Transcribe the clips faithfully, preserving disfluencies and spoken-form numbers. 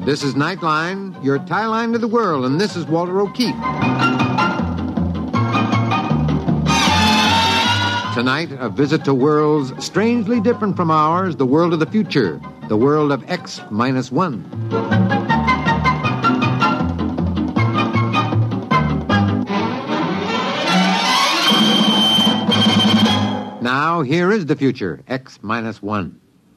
This is Nightline, your tie line to the world, and this is Walter O'Keefe. Tonight, a visit to worlds strangely different from ours, the world of the future, the world of X minus one. Now, here is the future, X minus one.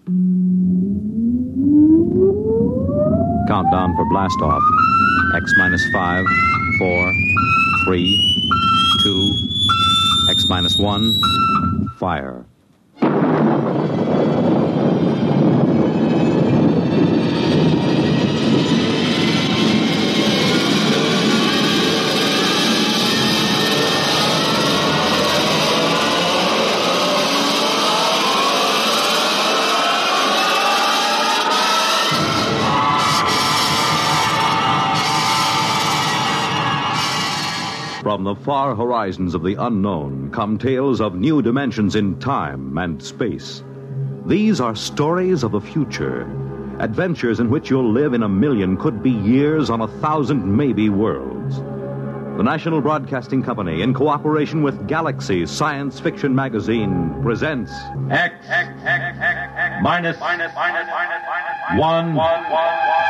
Countdown for blast off. X minus five, four, three, two, X minus one, fire. From the far horizons of the unknown come tales of new dimensions in time and space. These are stories of the future, adventures in which you'll live in a million, could be years, on a thousand maybe worlds. The National Broadcasting Company, in cooperation with Galaxy Science Fiction Magazine, presents X, X, X, X, X minus, minus, minus, minus, minus, one, one, one, one.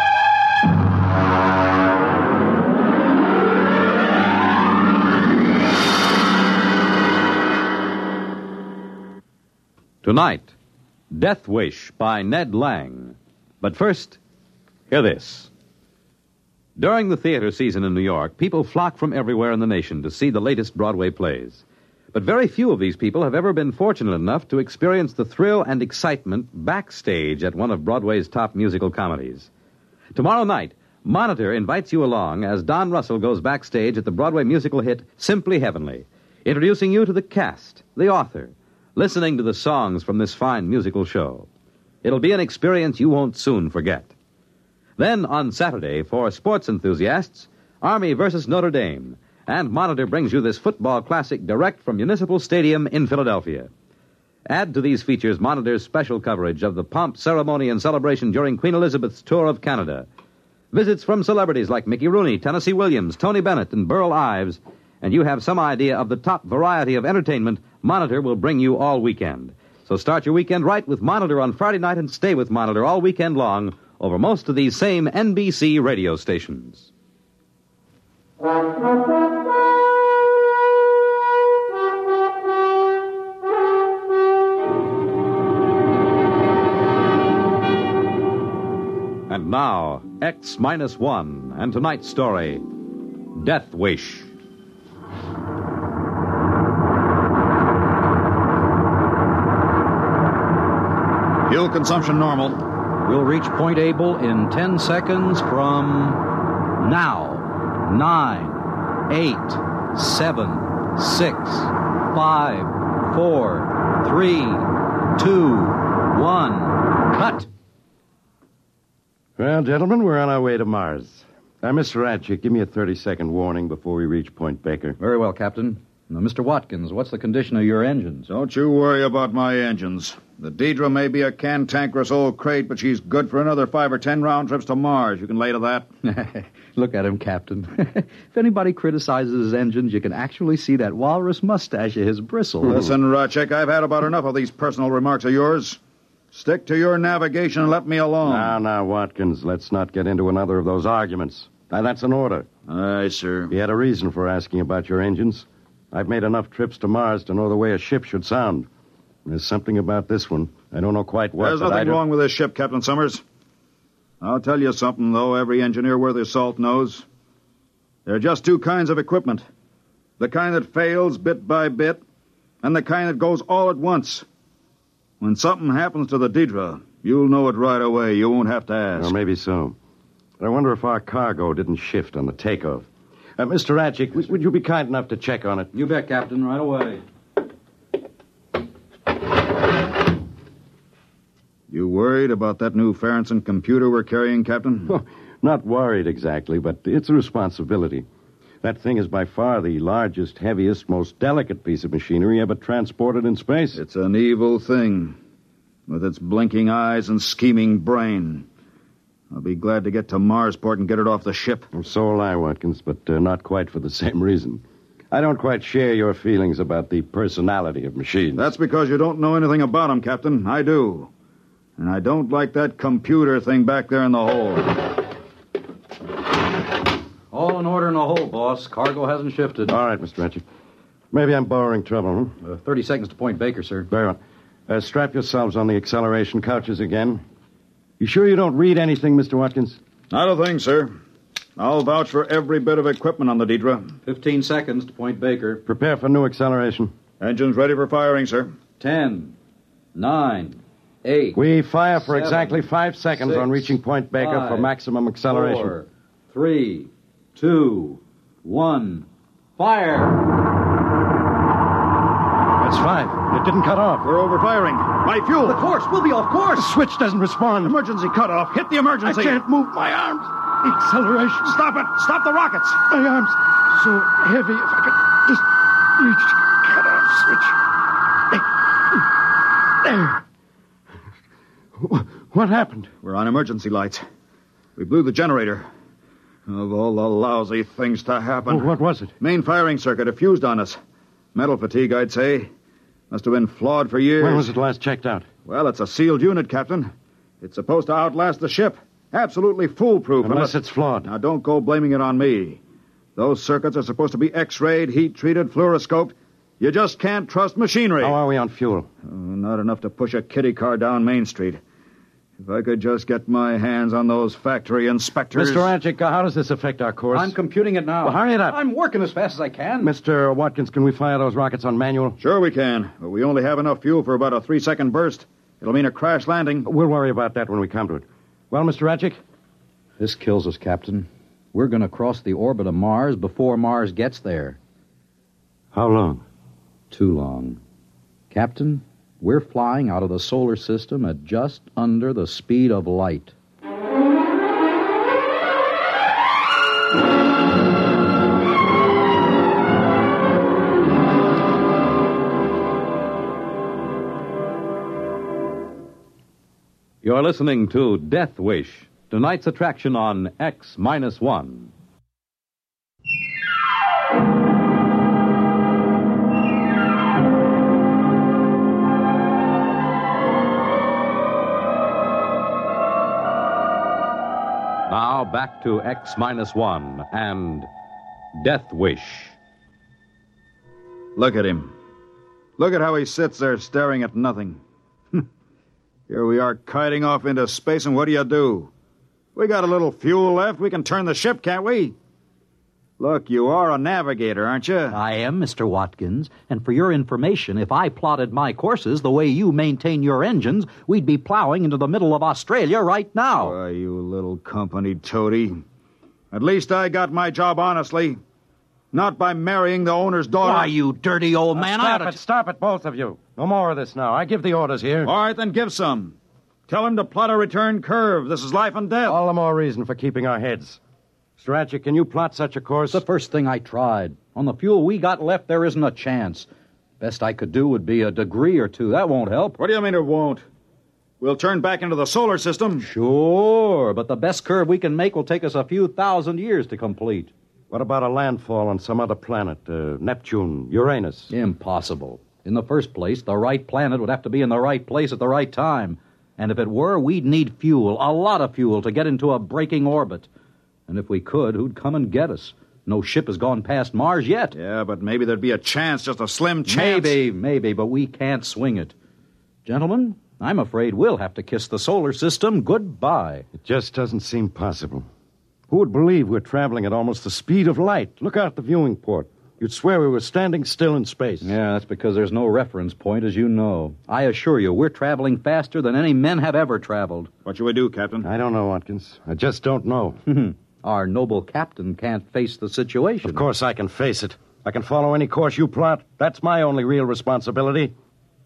Tonight, Death Wish by Ned Lang. But first, hear this. During the theater season in New York, people flock from everywhere in the nation to see the latest Broadway plays. But very few of these people have ever been fortunate enough to experience the thrill and excitement backstage at one of Broadway's top musical comedies. Tomorrow night, Monitor invites you along as Don Russell goes backstage at the Broadway musical hit Simply Heavenly, introducing you to the cast, the author, listening to the songs from this fine musical show. It'll be an experience you won't soon forget. Then, on Saturday, for sports enthusiasts, Army versus Notre Dame, and Monitor brings you this football classic direct from Municipal Stadium in Philadelphia. Add to these features Monitor's special coverage of the pomp, ceremony, and celebration during Queen Elizabeth's tour of Canada. Visits from celebrities like Mickey Rooney, Tennessee Williams, Tony Bennett, and Burl Ives, and you have some idea of the top variety of entertainment Monitor will bring you all weekend. So start your weekend right with Monitor on Friday night and stay with Monitor all weekend long over most of these same N B C radio stations. And now, X minus one, and tonight's story, Death Wish. Fuel consumption normal. We'll reach Point Able in ten seconds from now. Nine, eight, seven, six, five, four, three, two, one. Cut. Well, gentlemen, we're on our way to Mars. Now, Mister Ratchett, give me a thirty-second warning before we reach Point Baker. Very well, Captain. Now, Mister Watkins, what's the condition of your engines? Don't you worry about my engines. The Deidre may be a cantankerous old crate, but she's good for another five or ten round trips to Mars. You can lay to that. Look at him, Captain. If anybody criticizes his engines, you can actually see that walrus mustache of his bristle. Listen, Ratchett, I've had about enough of these personal remarks of yours. Stick to your navigation and let me alone. Now, now, Watkins, let's not get into another of those arguments. Now, that's an order. Aye, sir. You had a reason for asking about your engines. I've made enough trips to Mars to know the way a ship should sound. There's something about this one. I don't know quite what. There's nothing I wrong with this ship, Captain Summers. I'll tell you something, though, every engineer worth his salt knows. There are just two kinds of equipment. The kind that fails bit by bit, and the kind that goes all at once. When something happens to the Deidre, you'll know it right away. You won't have to ask. Well, maybe so. But I wonder if our cargo didn't shift on the takeoff. Uh, Mister Ratchett, w- would you be kind enough to check on it? You bet, Captain, right away. You worried about that new Farrington computer we're carrying, Captain? Oh, not worried exactly, but it's a responsibility. That thing is by far the largest, heaviest, most delicate piece of machinery ever transported in space. It's an evil thing, with its blinking eyes and scheming brain. I'll be glad to get to Marsport and get it off the ship. Well, so will I, Watkins, but uh, not quite for the same reason. I don't quite share your feelings about the personality of machines. That's because you don't know anything about them, Captain. I do. And I don't like that computer thing back there in the hold. All in order in the hold, boss. Cargo hasn't shifted. All right, Mister Ratchet. Maybe I'm borrowing trouble, huh? Uh, Thirty seconds to Point Baker, sir. Very well. Uh, strap yourselves on the acceleration couches again. You sure you don't read anything, Mister Watkins? Not a thing, sir. I'll vouch for every bit of equipment on the Deidre. Fifteen seconds to Point Baker. Prepare for new acceleration. Engines ready for firing, sir. Ten, nine, eight. We fire for seven, exactly five seconds six, on reaching Point Baker five, for maximum acceleration. Four, three, two, one, fire! That's five. It didn't cut off. We're overfiring. My fuel. The course! We'll be off course! The switch doesn't respond. Emergency cutoff. Hit the emergency. I can't move my arms. Acceleration. Stop it. Stop the rockets. My arms so heavy. If I could just reach the cutoff switch. There. What happened? We're on emergency lights. We blew the generator. Of all the lousy things to happen. Oh, what was it? Main firing circuit. It fused on us. Metal fatigue, I'd say. Must have been flawed for years. When was it last checked out? Well, it's a sealed unit, Captain. It's supposed to outlast the ship. Absolutely foolproof. Unless it's flawed. Now, don't go blaming it on me. Those circuits are supposed to be X-rayed, heat-treated, fluoroscoped. You just can't trust machinery. How are we on fuel? Oh, not enough to push a kiddie car down Main Street. If I could just get my hands on those factory inspectors... Mister Anchik, how does this affect our course? I'm computing it now. Well, hurry it up. I'm working as fast as I can. Mister Watkins, can we fire those rockets on manual? Sure we can, but we only have enough fuel for about a three-second burst. It'll mean a crash landing. We'll worry about that when we come to it. Well, Mister Ratchik? This kills us, Captain. We're going to cross the orbit of Mars before Mars gets there. How long? Too long. Captain, we're flying out of the solar system at just under the speed of light. You're listening to Death Wish, tonight's attraction on X minus one. Now back to X minus one and Death Wish. Look at him. Look at how he sits there staring at nothing. Here we are kiting off into space, and what do you do? We got a little fuel left. We can turn the ship, can't we? Look, you are a navigator, aren't you? I am, Mister Watkins. And for your information, if I plotted my courses the way you maintain your engines, we'd be plowing into the middle of Australia right now. Why, you little company toady. At least I got my job honestly. Not by marrying the owner's daughter. Why, you dirty old man. Stop I it, stop it, both of you. No more of this now. I give the orders here. All right, then give some. Tell him to plot a return curve. This is life and death. All the more reason for keeping our heads. Mister Ratchik, can you plot such a course? It's the first thing I tried. On the fuel we got left, there isn't a chance. Best I could do would be a degree or two. That won't help. What do you mean it won't? We'll turn back into the solar system. Sure, but the best curve we can make will take us a few thousand years to complete. What about a landfall on some other planet? Uh, Neptune, Uranus? Impossible. In the first place, the right planet would have to be in the right place at the right time. And if it were, we'd need fuel, a lot of fuel, to get into a braking orbit. And if we could, who'd come and get us? No ship has gone past Mars yet. Yeah, but maybe there'd be a chance, just a slim chance. Maybe, maybe, but we can't swing it. Gentlemen, I'm afraid we'll have to kiss the solar system goodbye. It just doesn't seem possible. Who would believe we're traveling at almost the speed of light? Look out the viewing port. You'd swear we were standing still in space. Yeah, that's because there's no reference point, as you know. I assure you, we're traveling faster than any men have ever traveled. What should we do, Captain? I don't know, Watkins. I just don't know. Our noble captain can't face the situation. Of course I can face it. I can follow any course you plot. That's my only real responsibility.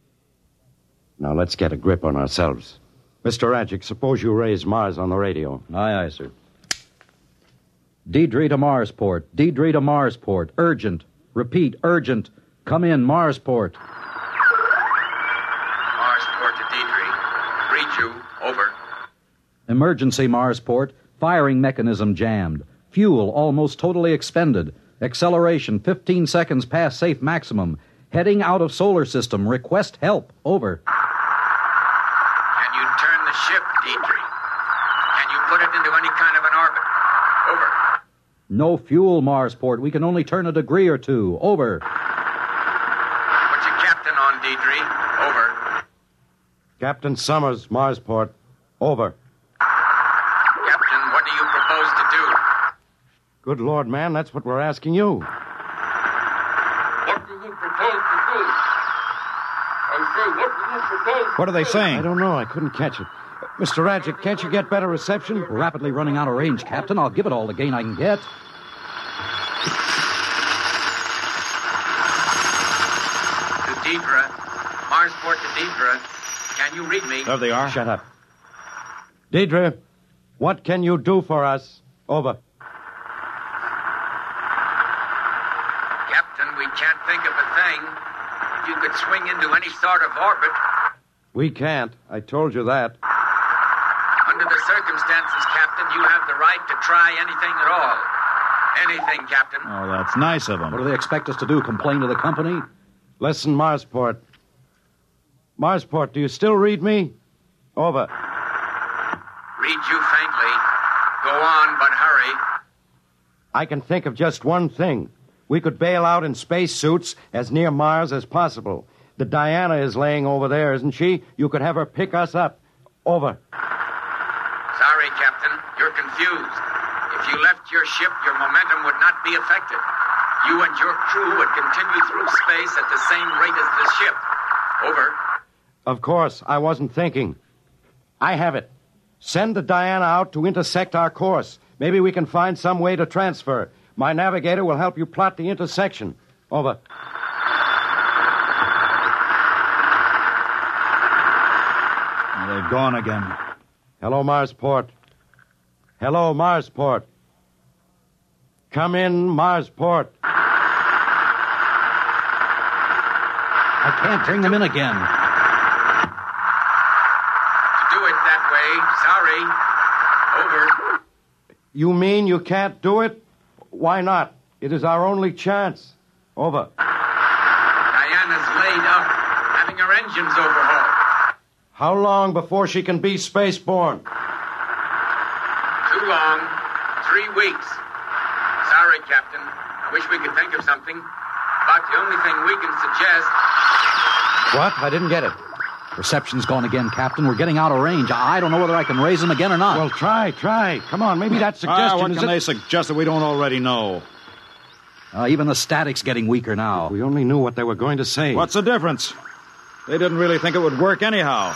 Now let's get a grip on ourselves. Mister Radjic, suppose you raise Mars on the radio. Aye, aye, sir. Deidre to Marsport. Deidre to Marsport. Urgent. Repeat, urgent. Come in, Marsport. Marsport to Deidre. Read you. Over. Emergency Marsport. Firing mechanism jammed. Fuel almost totally expended. Acceleration fifteen seconds past safe maximum. Heading out of solar system. Request help. Over. Can you turn the ship, Deidre? Can you put it into any kind of an orbit? Over. No fuel, Marsport. We can only turn a degree or two. Over. Put your captain on, Deidre. Over. Captain Summers, Marsport. Over. Captain, what do you propose to do? Good Lord, man, that's what we're asking you. What do you propose to do? I say, what do you propose to What are they I saying? don't know. I couldn't catch it. Mister Radjic, can't you get better reception? We're rapidly running out of range, Captain. I'll give it all the gain I can get. To Deidre. Marsport to Deidre. Can you read me? There they are. Shut up. Deidre, what can you do for us? Over. Captain, we can't think of a thing. If you could swing into any sort of orbit. We can't. I told you that. Under the circumstances, Captain, you have the right to try anything at all. Anything, Captain. Oh, that's nice of them. What do they expect us to do? Complain to the company? Listen, Marsport. Marsport, do you still read me? Over. Read you faintly. Go on, but hurry. I can think of just one thing. We could bail out in spacesuits as near Mars as possible. The Diana is laying over there, isn't she? You could have her pick us up. Over. Sorry, Captain. You're confused. If you left your ship, your momentum would not be affected. You and your crew would continue through space at the same rate as the ship. Over. Of course, I wasn't thinking. I have it. Send the Diana out to intersect our course. Maybe we can find some way to transfer. My navigator will help you plot the intersection. Over. They've gone again. Hello, Marsport. Hello, Marsport. Come in, Marsport. I can't bring them in again. To do it that way, sorry. Over. You mean you can't do it? Why not? It is our only chance. Over. Diana's laid up, having her engines overhauled. How long before she can be spaceborne? Too long. Three weeks. Sorry, Captain. I wish we could think of something. But the only thing we can suggest... What? I didn't get it. Reception's gone again, Captain. We're getting out of range. I don't know whether I can raise them again or not. Well, try, try. Come on, maybe that Ah, suggestion what is can it- they suggest that we don't already know? Uh, even the static's getting weaker now. If we only knew what they were going to say. What's the difference? They didn't really think it would work anyhow.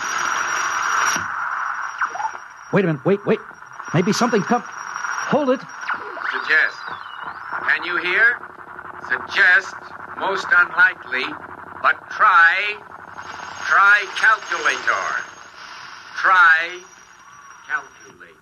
Wait a minute. Wait, wait. Maybe something's come. Hold it. Suggest. Can you hear? Suggest. Most unlikely. But try. Try calculator. Try calculate.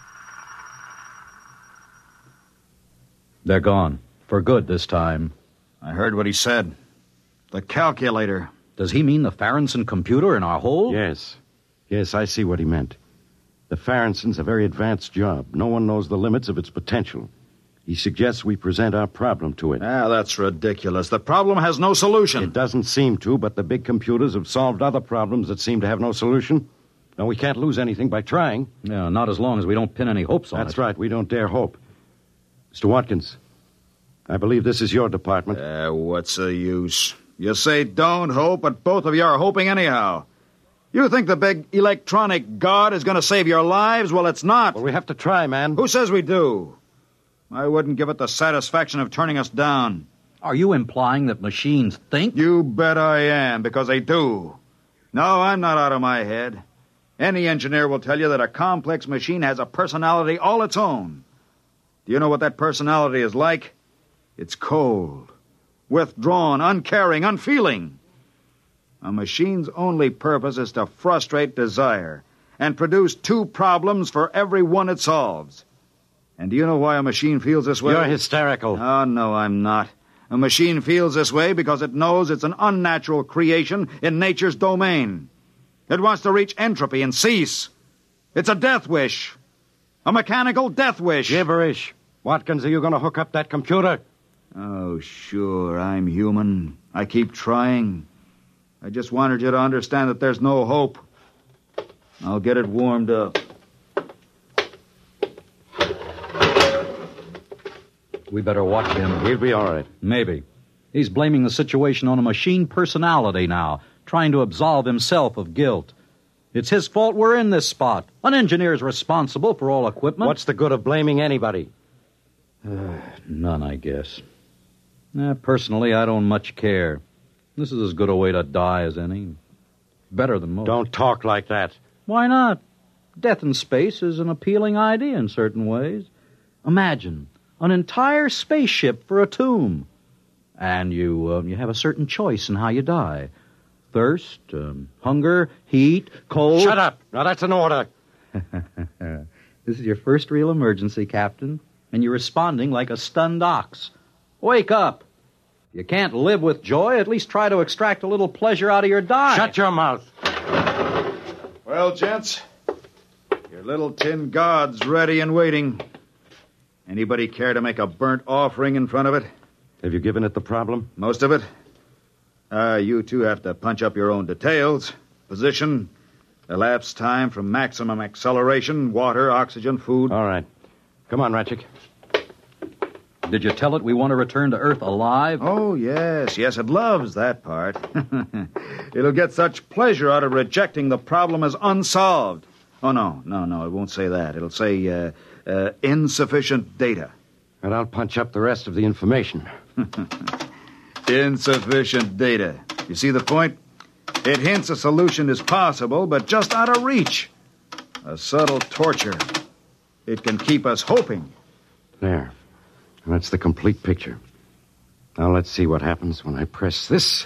They're gone. For good this time. I heard what he said. The calculator. Does he mean the Farronson computer in our hole? Yes. Yes, I see what he meant. The Farronson's a very advanced job. No one knows the limits of its potential. He suggests we present our problem to it. Ah, that's ridiculous. The problem has no solution. It doesn't seem to, but the big computers have solved other problems that seem to have no solution. Now, we can't lose anything by trying. No, not as long as we don't pin any hopes on it. That's right. We don't dare hope. Mister Watkins, I believe this is your department. Uh, what's the use? You say don't hope, but both of you are hoping anyhow. You think the big electronic god is going to save your lives? Well, it's not. Well, we have to try, man. Who says we do? I wouldn't give it the satisfaction of turning us down. Are you implying that machines think? You bet I am, because they do. No, I'm not out of my head. Any engineer will tell you that a complex machine has a personality all its own. Do you know what that personality is like? It's cold, withdrawn, uncaring, unfeeling. A machine's only purpose is to frustrate desire and produce two problems for every one it solves. And do you know why a machine feels this way? You're hysterical. Oh, no, I'm not. A machine feels this way because it knows it's an unnatural creation in nature's domain. It wants to reach entropy and cease. It's a death wish. A mechanical death wish. Gibberish. Watkins, are you going to hook up that computer? Oh, sure, I'm human. I keep trying. I just wanted you to understand that there's no hope. I'll get it warmed up. We better watch him. He'll be all right. Maybe. He's blaming the situation on a machine personality now, trying to absolve himself of guilt. It's his fault we're in this spot. An engineer's responsible for all equipment. What's the good of blaming anybody? Uh, none, I guess. Eh, personally, I don't much care. This is as good a way to die as any. Better than most. Don't talk like that. Why not? Death in space is an appealing idea in certain ways. Imagine an entire spaceship for a tomb. And you uh, you have a certain choice in how you die. Thirst, um, hunger, heat, cold... Shut up! Now that's an order. This is your first real emergency, Captain. And you're responding like a stunned ox. Wake up! If you can't live with joy, at least try to extract a little pleasure out of your die. Shut your mouth. Well, gents, your little tin god's ready and waiting. Anybody care to make a burnt offering in front of it? Have you given it the problem? Most of it. Uh, you two have to punch up your own details. Position, elapsed time from maximum acceleration, water, oxygen, food. All right. Come on, Ratchik. Did you tell it we want to return to Earth alive? Oh, yes. Yes, it loves that part. It'll get such pleasure out of rejecting the problem as unsolved. Oh, no, no, no, it won't say that. It'll say uh, uh, insufficient data. And I'll punch up the rest of the information. Insufficient data. You see the point? It hints a solution is possible, but just out of reach. A subtle torture. It can keep us hoping. There. That's the complete picture. Now let's see what happens when I press this.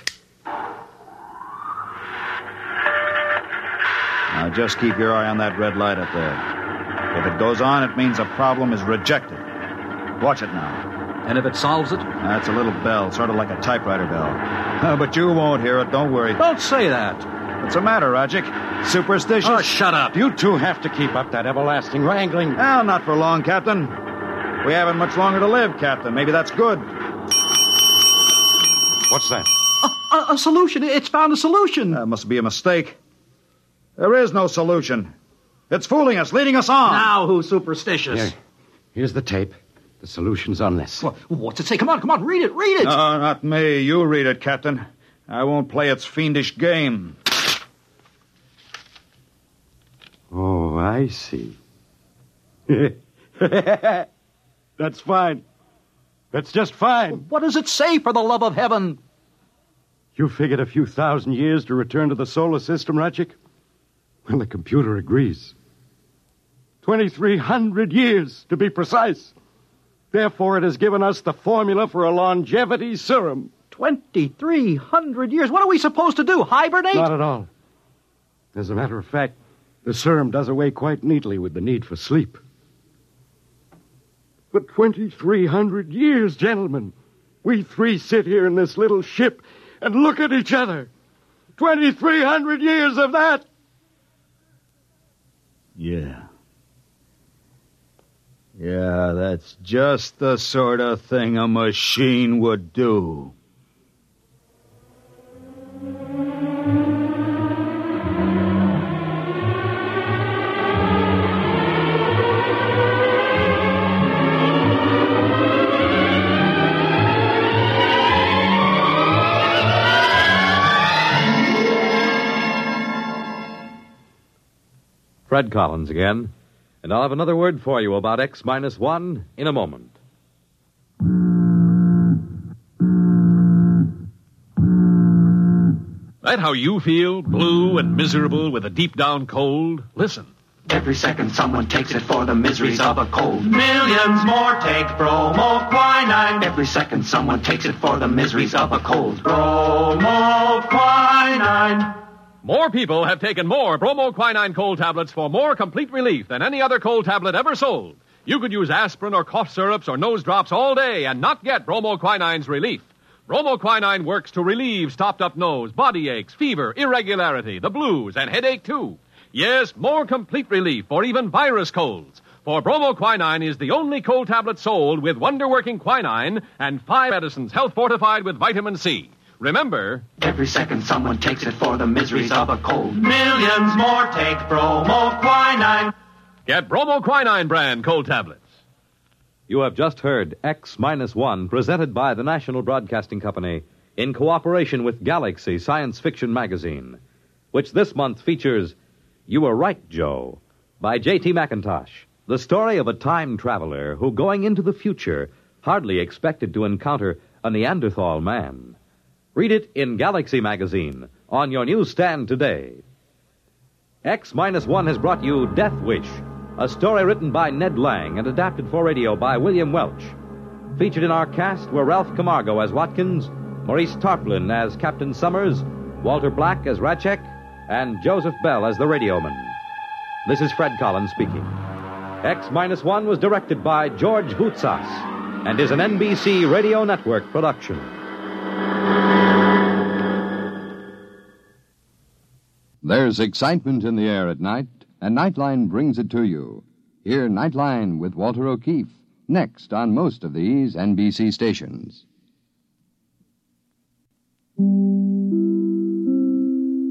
Now just keep your eye on that red light up there. If it goes on, it means a problem is rejected. Watch it now. And if it solves it? That's a little bell, sort of like a typewriter bell. Uh, but you won't hear it, don't worry. Don't say that. What's the matter, Rodgick? Superstitious? Oh, shut up. You two have to keep up that everlasting wrangling. Well, not for long, Captain. We haven't much longer to live, Captain. Maybe that's good. What's that? A, a, a solution. It's found a solution. That must be a mistake. There is no solution. It's fooling us, leading us on. Now who's superstitious? Here. Here's the tape. The solution's on this. Well, what's it say? Come on, come on, read it, read it. No, not me. You read it, Captain. I won't play its fiendish game. Oh, I see. That's fine. That's just fine. What does it say, for the love of heaven? You figured a few thousand years to return to the solar system, Ratchik? Well, the computer agrees. twenty-three hundred years, to be precise. Therefore, it has given us the formula for a longevity serum. twenty-three hundred years? What are we supposed to do, hibernate? Not at all. As a matter of fact, the serum does away quite neatly with the need for sleep. For twenty-three hundred years, gentlemen, we three sit here in this little ship and look at each other. twenty-three hundred years of that. Yeah. Yeah, that's just the sort of thing a machine would do. Fred Collins again, and I'll have another word for you about X minus one in a moment. That how you feel, blue and miserable with a deep-down cold? Listen. Every second someone takes it for the miseries of a cold. Millions more take bromoquinine. Every second someone takes it for the miseries of a cold. Bromoquinine. More people have taken more bromoquinine cold tablets for more complete relief than any other cold tablet ever sold. You could use aspirin or cough syrups or nose drops all day and not get bromoquinine's relief. Bromoquinine works to relieve stopped-up nose, body aches, fever, irregularity, the blues, and headache, too. Yes, more complete relief for even virus colds. For bromoquinine is the only cold tablet sold with wonder-working quinine and five medicines health fortified with vitamin C. Remember, every second someone takes it for the miseries of a cold. Millions more take bromoquinine. Get bromoquinine brand cold tablets. You have just heard X Minus One, presented by the National Broadcasting Company in cooperation with Galaxy Science Fiction Magazine, which this month features You Were Right, Joe, by J T McIntosh, the story of a time traveler who, going into the future, hardly expected to encounter a Neanderthal man. Read it in Galaxy Magazine on your newsstand today. X Minus One has brought you Death Wish, a story written by Ned Lang and adapted for radio by William Welch. Featured in our cast were Ralph Camargo as Watkins, Maurice Tarplin as Captain Summers, Walter Black as Ratchek, and Joseph Bell as the radioman. This is Fred Collins speaking. X Minus One was directed by George Voutsas and is an N B C Radio Network production. There's excitement in the air at night, and Nightline brings it to you. Hear Nightline with Walter O'Keefe, next on most of these N B C stations.